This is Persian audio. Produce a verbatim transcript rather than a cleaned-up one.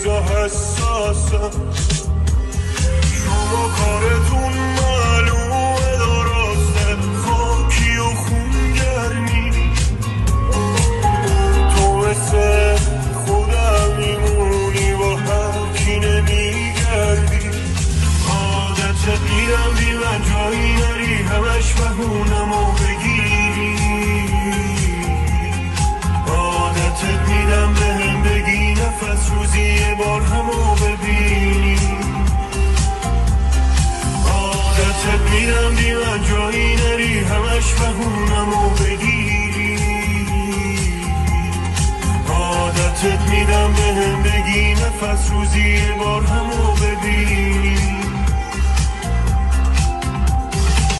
روزا حساسم. شما کارتون معلومه درسته، خاکی و خونگرمی. تو مثل خودم میمونی با هر کی نمیگردی. عادتت میرم بی من جایی نری، همش بهونمو بگیری. عادتت میدم بهم بگی نفس روزی یه بار همو ببینی. عادتت میدم بی من جایی نری، همش بهونمو بگیری. عادتت میدم بهم بگی نفس روزی یه بار همو ببینی.